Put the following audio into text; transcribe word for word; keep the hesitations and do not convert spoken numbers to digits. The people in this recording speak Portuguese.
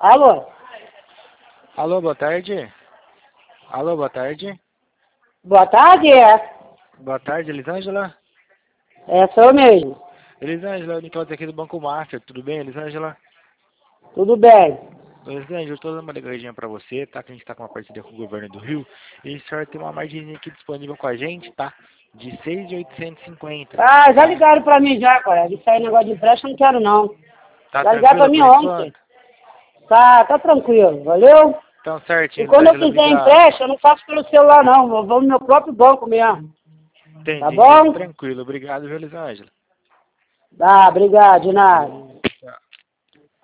Alô? Alô, boa tarde. Alô, boa tarde. Boa tarde, é? Boa tarde, Elisângela. É, sou eu mesmo. Elisângela, o Nicolas aqui do Banco Master. Tudo bem, Elisângela? Tudo bem. Elisângela, eu tô dando uma ligadinha pra você, tá? Que a gente tá com uma parceria com o governo do Rio. E a senhora tem uma margem aqui disponível com a gente, tá? De seis mil oitocentos e cinquenta, Ah, já tá? ligaram pra mim já, colega. Isso aí, negócio de empréstimo, não quero não. Tá Já ligaram pra tranquila mim por ontem. enquanto? Tá, tá tranquilo, valeu? Então, E certinho, quando eu Elisângela, quiser obrigado. empréstimo, eu não faço pelo celular não. Eu vou no meu próprio banco mesmo. Tá Entendi, entendi. bom? Tranquilo. Obrigado, viu, Elisângela? Tá, obrigado, de nada.